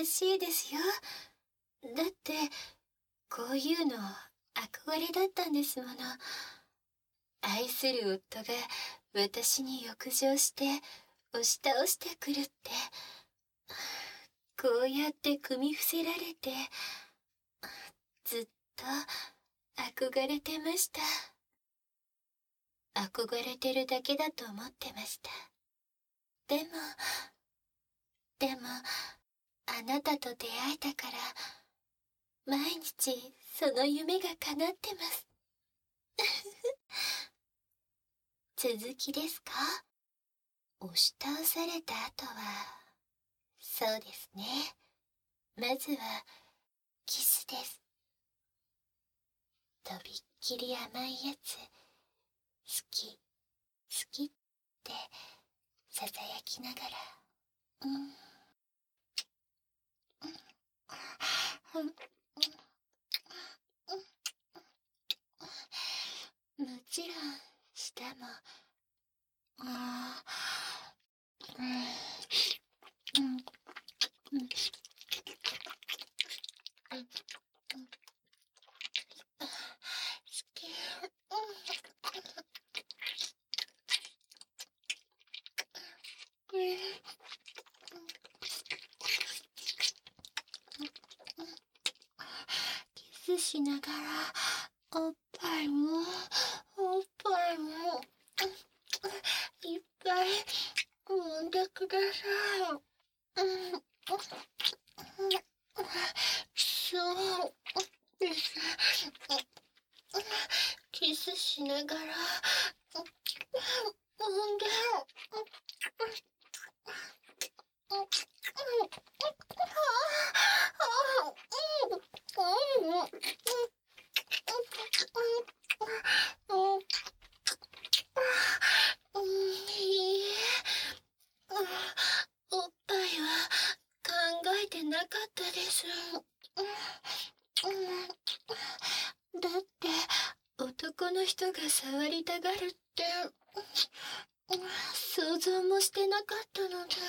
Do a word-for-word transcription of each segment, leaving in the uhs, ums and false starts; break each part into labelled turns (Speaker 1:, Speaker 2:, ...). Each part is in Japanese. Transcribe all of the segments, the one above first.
Speaker 1: 嬉しいですよ。だってこういうの憧れだったんですもの。愛する夫が私に浴場して押し倒してくるって、こうやって組み伏せられて、ずっと憧れてました。憧れてるだけだと思ってました。でも、でも、あなたと出会えたから、毎日その夢が叶ってます。続きですか？押し倒された後は、そうですね。まずは、キスです。とびっきり甘いやつ、好き、好きってささやきながら、うん、うん、もちろん舌も、あー、うん、うん、うん、好き、うん、キスしながらおっぱいもおっぱいもいっぱい揉んでください。うん、そうです。キスしながら揉んで、いいえ、おっぱいは考えてなかったです。だって男の人が触りたがるって想像もしてなかったので、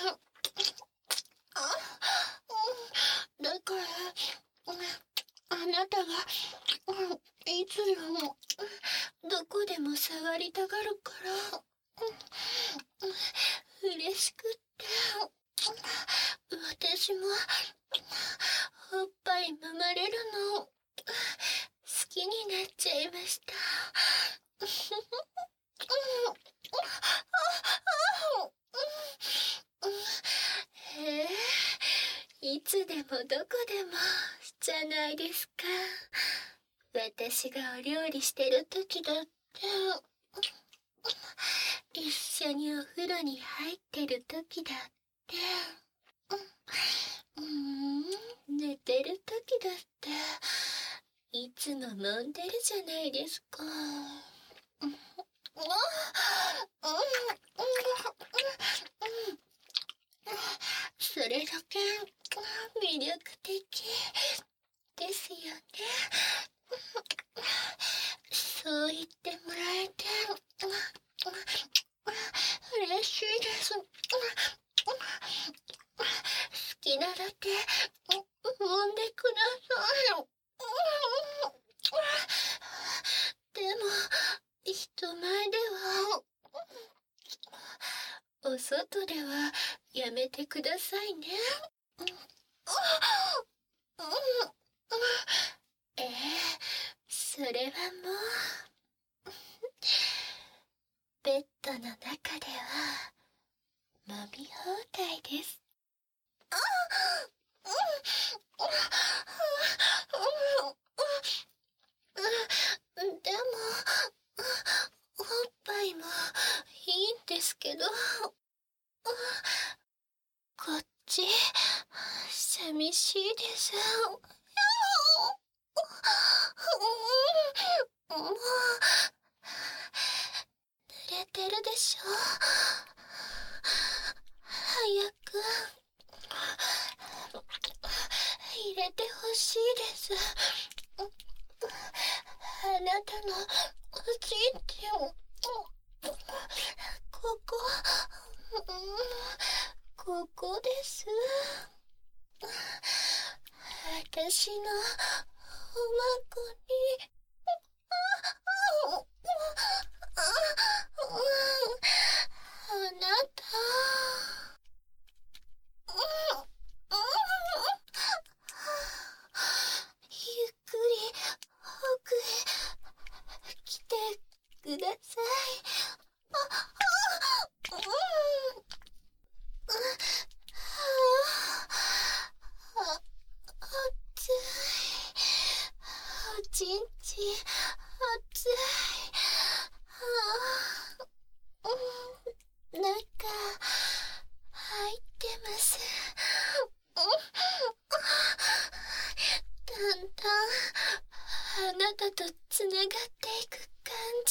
Speaker 1: だからあなたがいつでもどこでも触りたがるから嬉しくって、私もおっぱい揉まれるの好きになっちゃいました。へえ、いつでもどこでもじゃないですか。私がお料理してる時だって、一緒にお風呂に入ってる時だって、うーん、寝てる時だって、いつも揉んでるじゃないですか。それだけ魅力的ですよね。そう言ってもらえて嬉しいです。好きなだけ揉んでください。でも人前では、お外ではやめてくださいね。ええ、それはもうベッドの中では揉み放題です。でもおっぱいもいいんですけど、こっち寂しいです。もう濡れてるでしょ。早く入れてほしいです。あなたのおちんちんをここ、ここです。 私のおまこに。あなた。ゆっくり奥へ来てください。暑い。おちんちん暑い。中入ってます。だんだんあなたとつながっていく感じ。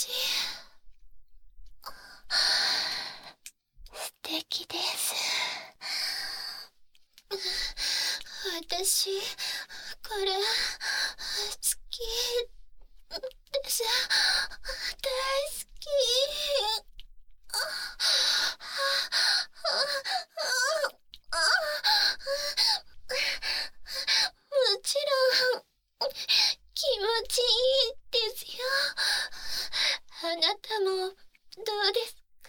Speaker 1: 素敵です。私これ好きです。大好き。もちろん気持ちいいですよ。あなたもどうですか？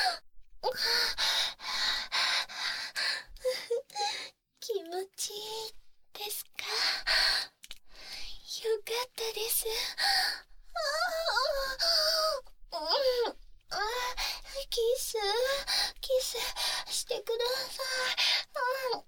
Speaker 1: 気持ちいいですか？よかったです。キスキスしてください。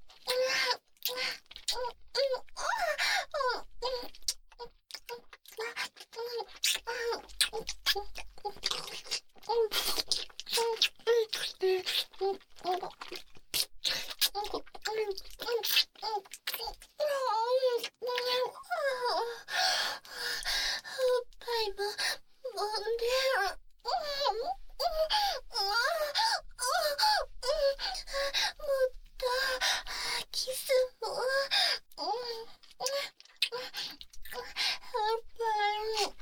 Speaker 1: おっぱいも揉んで。もっとキスも。おっぱいも。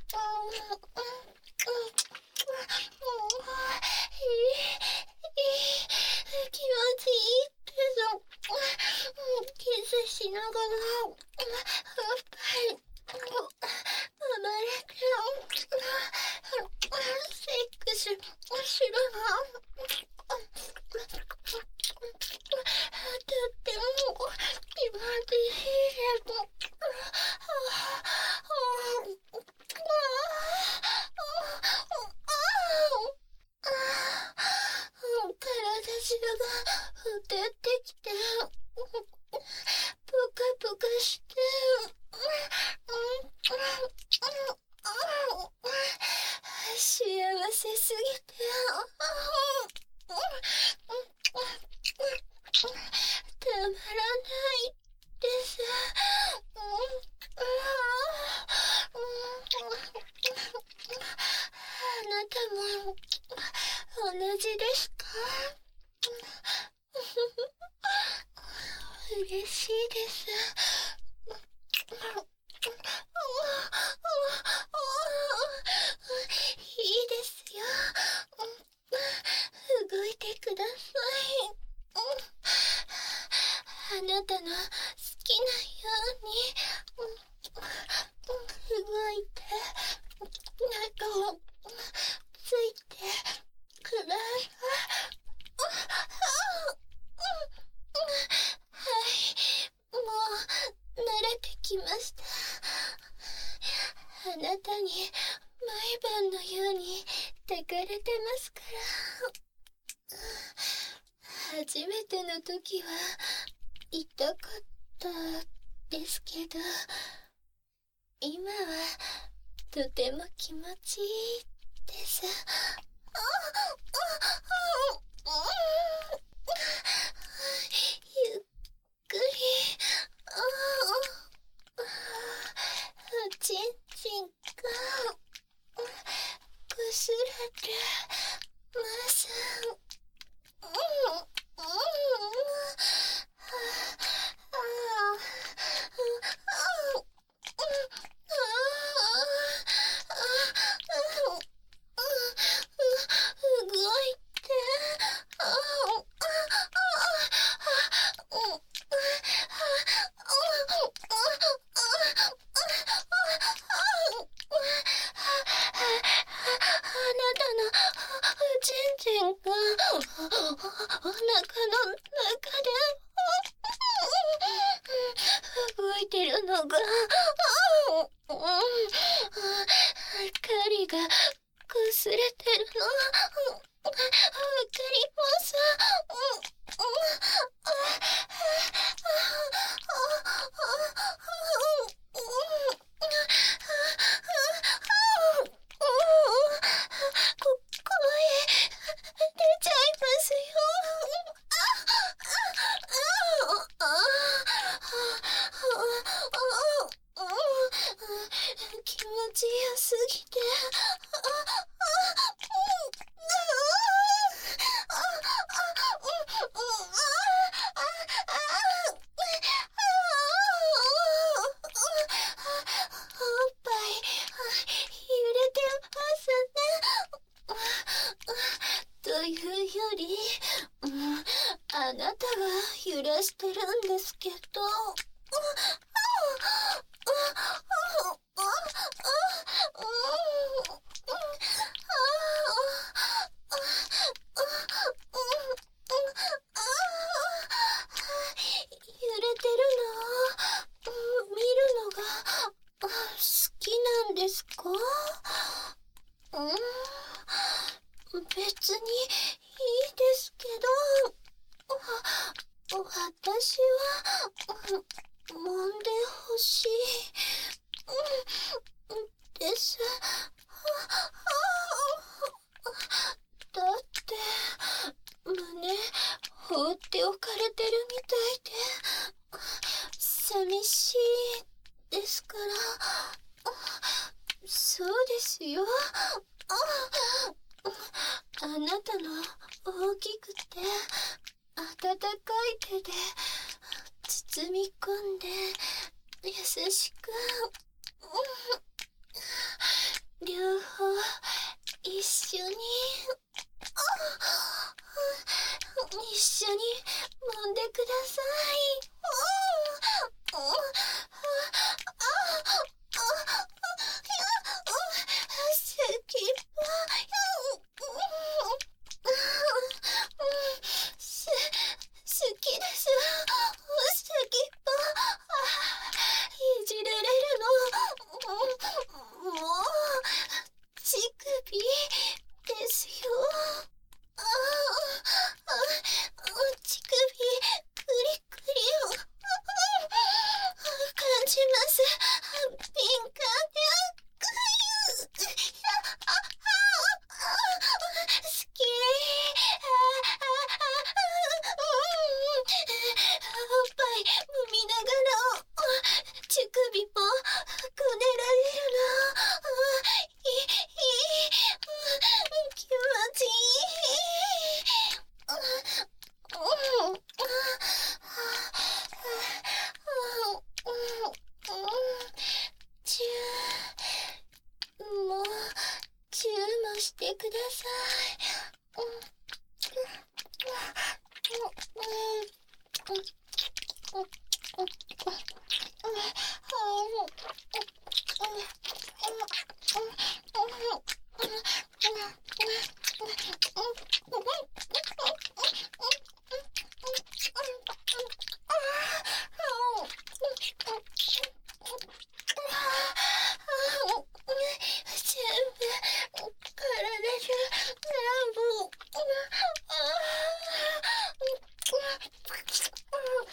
Speaker 1: いい気持ちいいです。キスしながらおっぱい揉まれてセックスしろな。とっても気持ちいいです。体中がほてってきてポカポカして幸せすぎてたまらないです。あなたも同じですか？嬉しいです。いいですよ。動いてください。あなたの好きなように動いて中をついてください。はい、もう慣れてきました。あなたに毎晩のように抱かれてますから。初めての時は痛かったですけど、今はとても気持ちいいです。ゆっくりおちんちんがこすられます。動いて。 お腹の中で動いてるのが針が擦れてるのわかります。気持ちよすぎておっぱい揺れてますね。というより、うん、あなたが揺らしてるんですけど。揺れてるのを見るのが好きなんですか？うん、別にいいですけど、私は揉んでほしいです。だって胸放っておかれてるみたいで寂しいですから。そうですよ。あなたの大きくて温かい手で包み込んで優しく両方一緒に一緒に揉んでください。先輩す好きです。先輩いじられるのもう乳首ですよ。ああ乳首クリクリを感じます。敏感で好き。おっぱい揉みながら乳首もこねられるのいい気持ちいい。チューもうチューもしてください。全部体中全部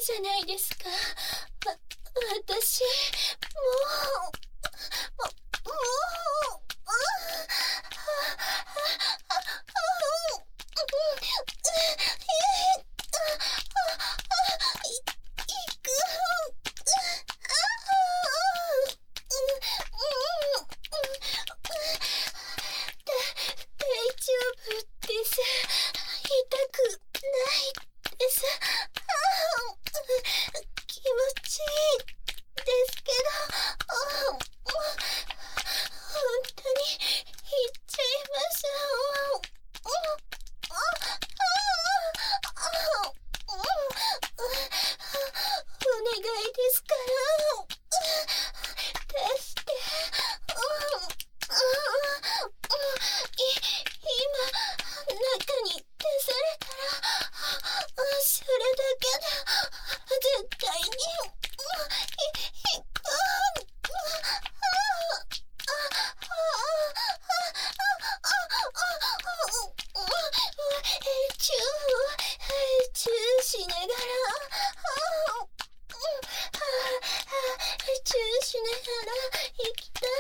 Speaker 1: じゃないですか。わ、私、もう、も、もう、あ、あ、あ、大丈夫です。痛くないです。気持ちいいですけど、本当に行っちゃいます。お願いですから、出して。い、今、中に出されたら、それだけで、絶対に、い、いく。チュー、チューしながら、チューしながら生きたい。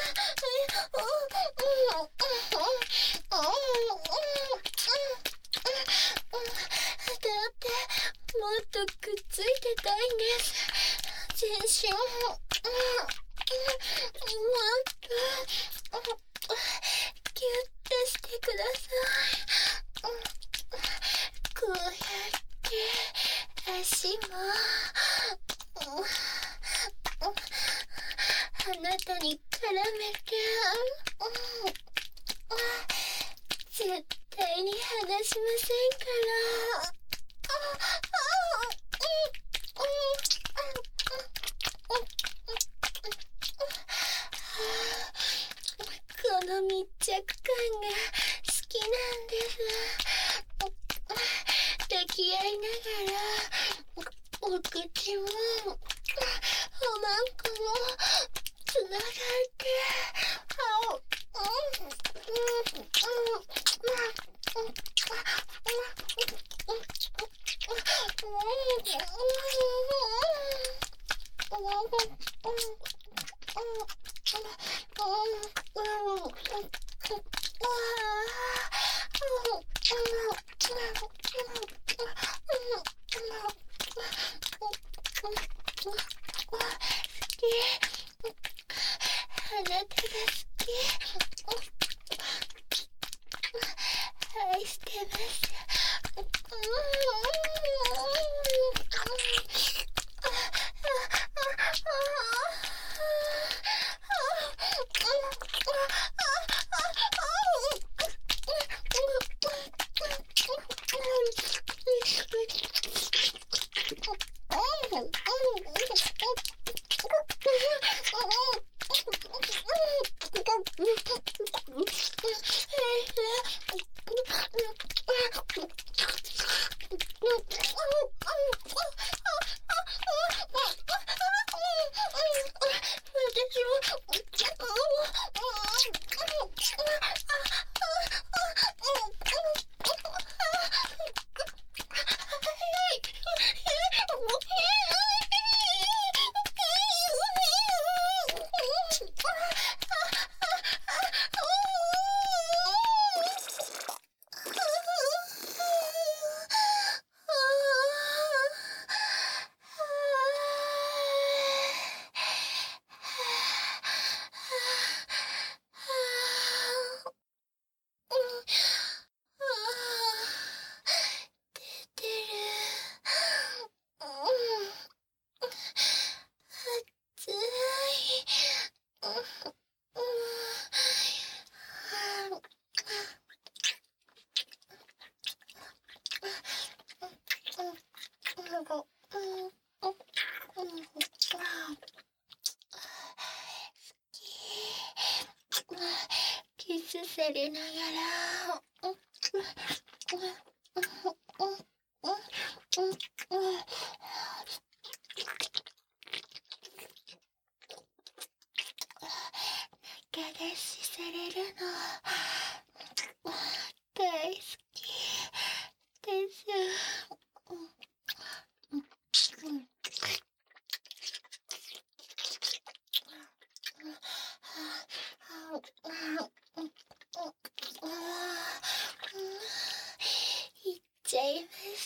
Speaker 1: だってもっとくっついてたいんです。全身もっとギュッとしてください。こうやって足もあなたに絡めて、絶対に離しませんから。この密着感が好きなんです。抱き合いながら、お口もおまんこもつながって、あお、うん、うん、うん、あなたが好き。愛してます。キスされながら、中出しされるの大好きです。 いました。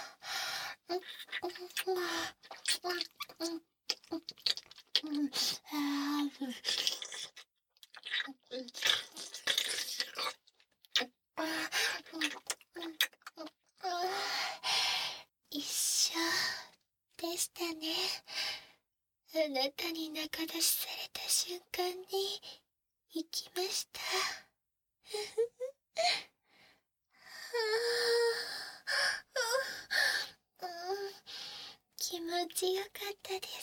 Speaker 1: 一緒でしたね。あなたに仲出しされた瞬間に行きました。気持ちよかったです。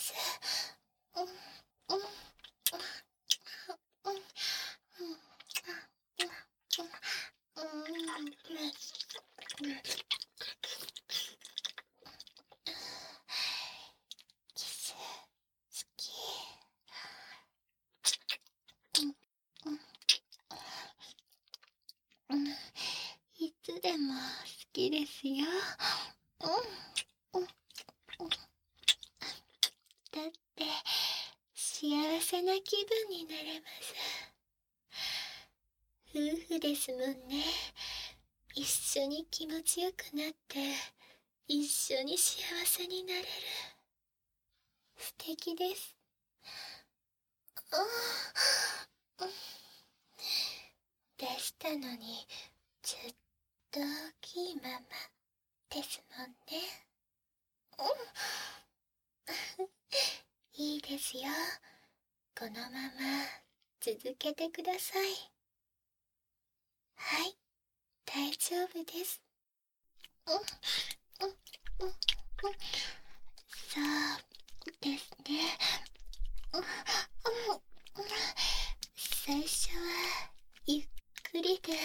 Speaker 1: キス好き。いつでも好きですよ。だって幸せな気分になれます。夫婦ですもんね。一緒に気持ちよくなって一緒に幸せになれる。素敵です。出したのにずっと大きいままですもんね。いいですよ。このまま続けてください。はい、大丈夫です。そうですね。最初はゆっくりで。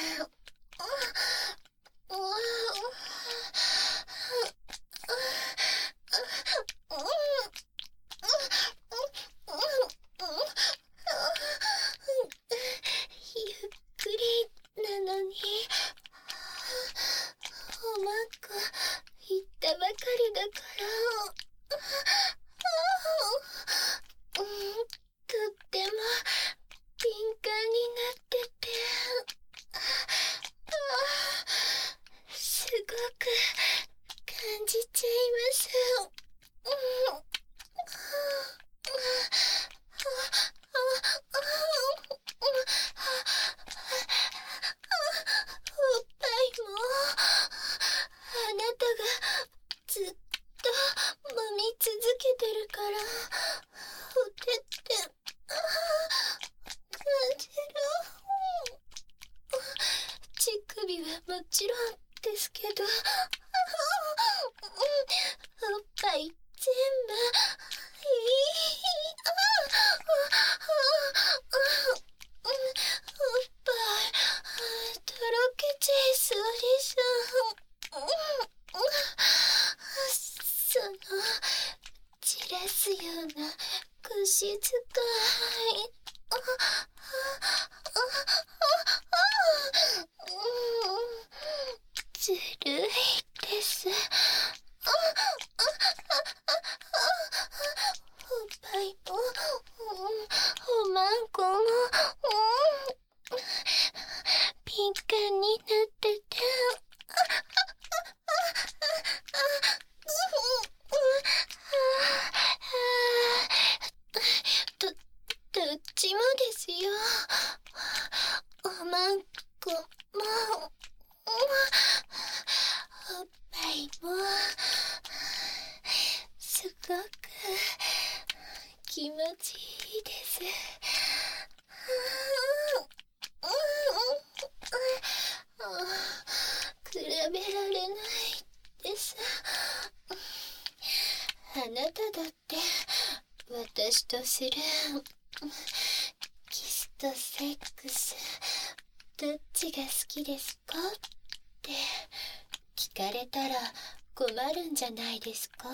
Speaker 1: ゆっくりなのに、おまんこ言ったばかりだから、とっても敏感になってて、すごく感じちゃいます。おっぱいもあなたがずっと揉み続けてるから、おてって感じる。乳首はもちろんですけど、おっぱい全部いい。おっぱいとろけちゃいそうでしょ。その散らすような腰使い、ずるいです。おっぱいもおまんこも敏感になってて、ど、どっちもですよ。おまんこもおっぱいもすごく気持ちいいです。比べられないです。あなただって私とするキスとセックスどっちが好きですかって聞かれたら困るんじゃないですか？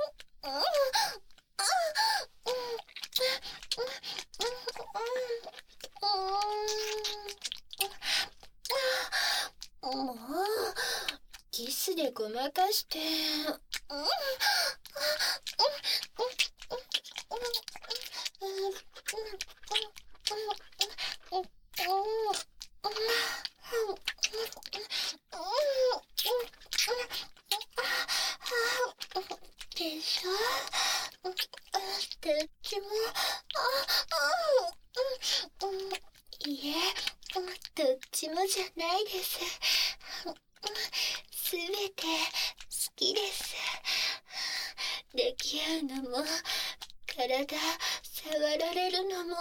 Speaker 1: もうキスでごまかして。 いです。すべて好きです。抱き合うのも、体触られるのも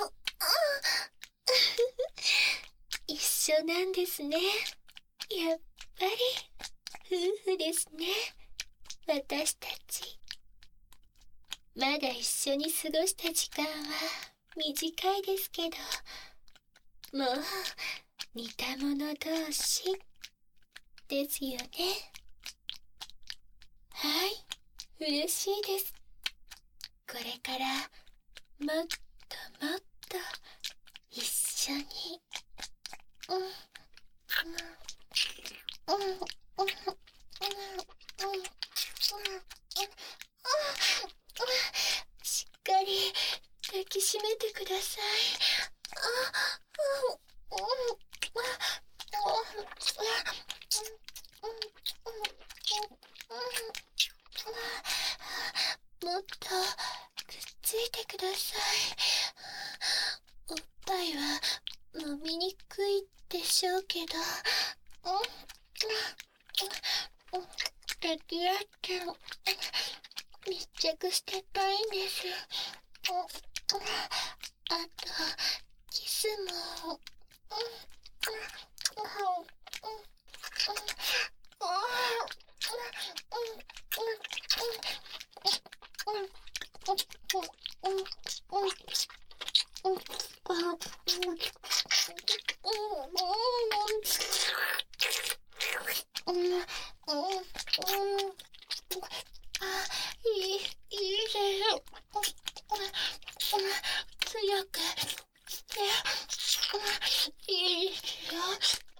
Speaker 1: 一緒なんですね。やっぱり夫婦ですね、私たち。まだ一緒に過ごした時間は短いですけど、もう似た者同士ですよね。はい、嬉しいです。これからもっともっと一緒に、うんうんうんうんうんしっかり抱きしめてください。もっとくっついてください。おっぱいは飲みにくいでしょうけど、抱き合って密着してたいんです。あとキスも。いい、いいです。強くしていいですよ。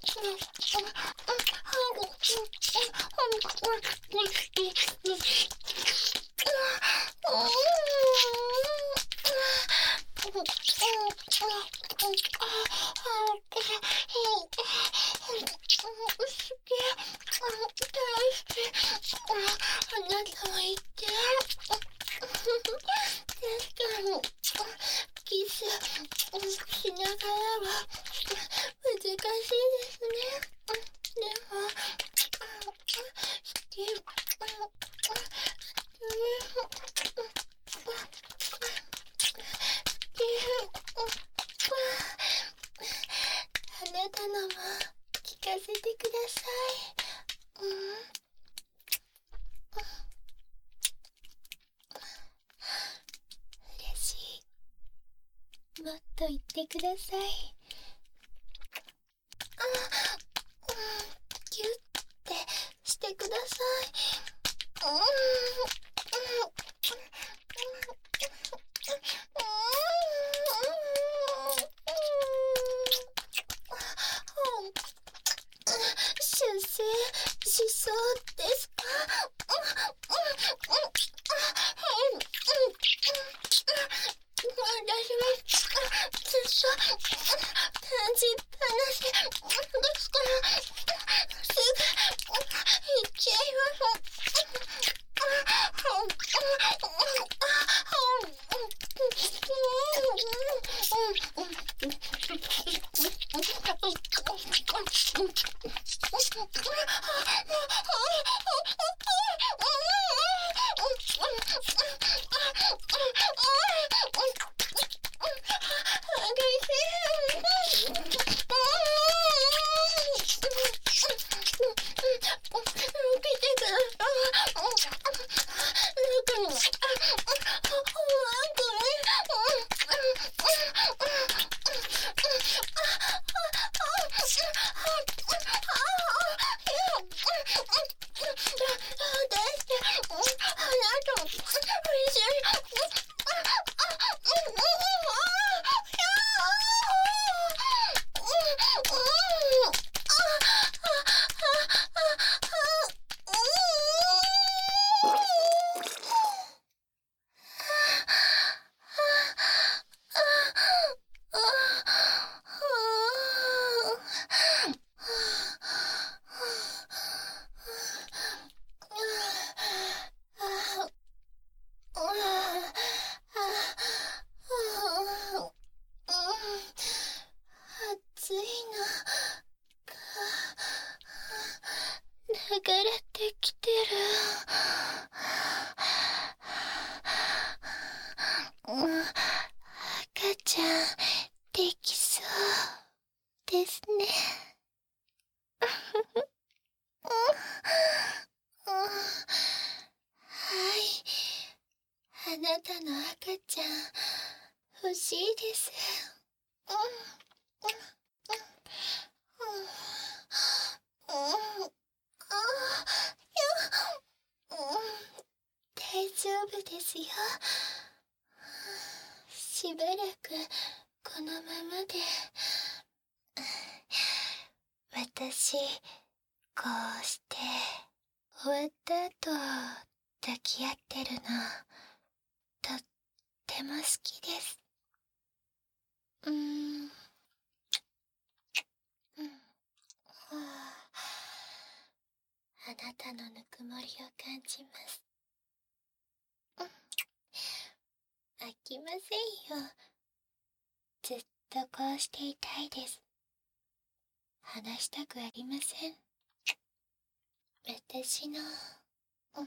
Speaker 1: あなたも言って。確かにキスしながらは難しいですね。でも好き。あなたのも聞かせてください。うん嬉しい。もっと言ってください。あ、うん、ギュッてしてください。うん、うん、出世しそうですか？私もずっと感じっぱなしですから、すぐ行っちゃいます。 れてきてる。うん、赤ちゃんできそうですね。うん、うん、はい、あなたの赤ちゃん欲しいです。うん、うん、うん、うん、うん、大丈夫ですよ。しばらくこのままで。私、こうして終わった後抱き合ってるのとっても好きです。うーん、うん、はあ、あなたのぬくもりを感じます。うん、飽きませんよ。ずっとこうしていたいです。話したくありません。私の、うん、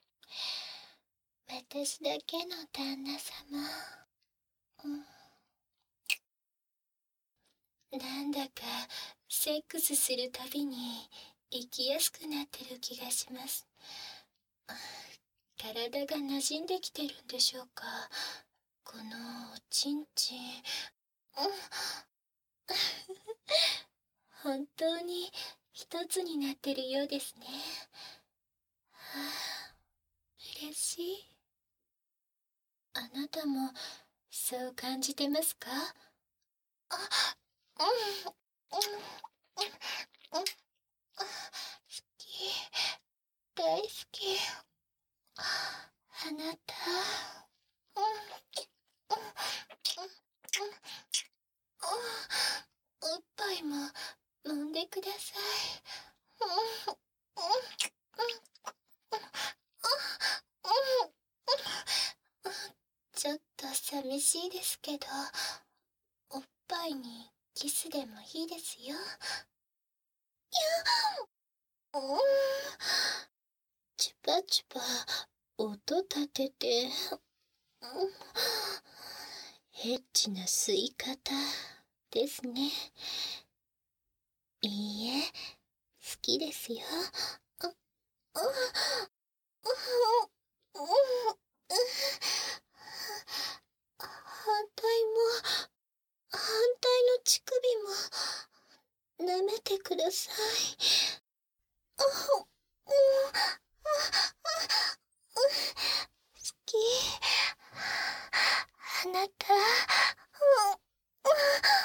Speaker 1: 私だけの旦那様。うん、なんだかセックスするたびに生きやすくなってる気がします。体が馴染んできてるんでしょうか。このおちんちん。うん、本当に一つになってるようですね。はあ、嬉しい。あなたもそう感じてますか？あ、うん、うん、うん、うん、好き、大好き。あなた、うん、うん、うん、うん、おっぱいも飲んでください。うん、うん、うん、ちょっと寂しいですけど、おっぱいにキスでもいいですよ。うん、チュパチュパ音立てて、うん、エッチな吸い方ですね。いいえ、好きですよ。あ、あ、あ、あ、うん、反対も、反対の乳首も舐めてください。あ、うん、あ、あ、好き。あなた、うん、